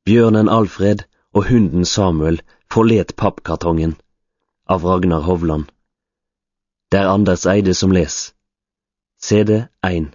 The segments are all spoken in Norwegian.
Bjørnen Alfred og hunden Samuel forlet pappkartongen av Ragnar Hovland. Det er Anders Eide som les. CD 1.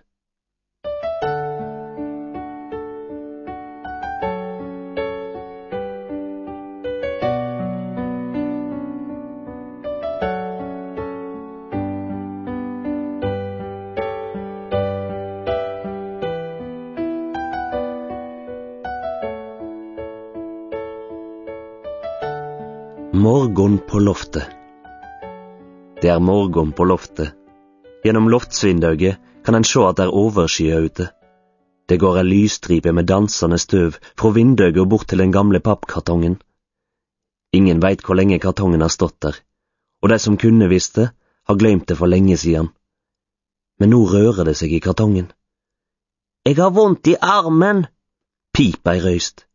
Morgon på loftet. Det er morgon på loftet. Gjennom loftsvindauget kan en se at det er overskya ute. Det går en lysstripe med dansende støv fra vindauget og bort til den gamle pappkartongen. Ingen veit hvor lenge kartongen har stått der, og de som kunne visst det, har glemt det for lenge siden. Men nå rører det seg i kartongen. «Jeg har vondt i armen», piper ei røyst.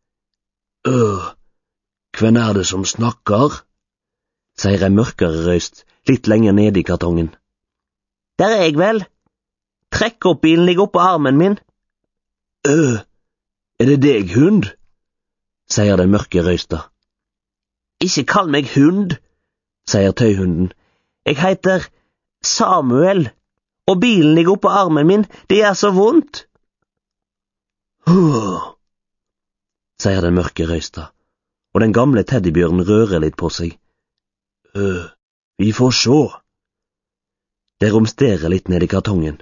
Hvem er det som snakker? Sier ei mørkere røyst litt lenger nede i kartongen. Der er jeg vel. Trekkoppbilen ligger oppå armen min. Er det deg, hund? Sier den mørke røysta. Ikke kall meg hund, sier tøyhunden. Jeg heter Samuel, og bilen ligger oppå armen min. Det er så vondt. Sier den mørke røysta, og den gamle teddybjørnen rører litt på seg. Vi får sjå. Det romsterer litt ned i kartongen.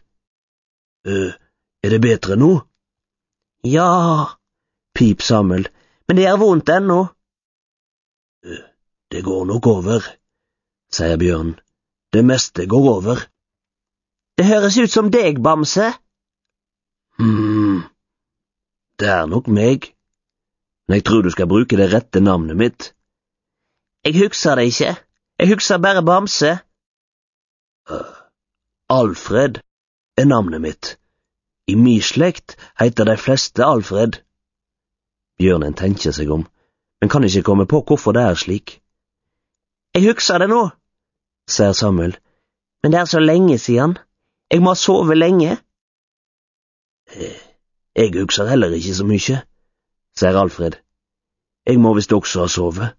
Er det bedre nå? Ja, pip Samuel, men det er vondt ennå. Det går nok over, sier bjørnen. Det meste går over. Det høres ut som deg, Bamse. Det er nok meg. Men jeg tror du skal bruke det rette navnet mitt. Jeg husker det ikke. Jeg husker bare Bamse. Alfred er navnet mitt. I min slekt heter de fleste Alfred. Bjørnen tenker seg om, men kan ikke komme på hvorfor det er slik. Jeg husker det nå, sier Samuel. Men det er så lenge siden. Jeg må ha sovet lenge. Jeg husker heller ikke så mye, sier Alfred. Jeg må visst også ha sovet.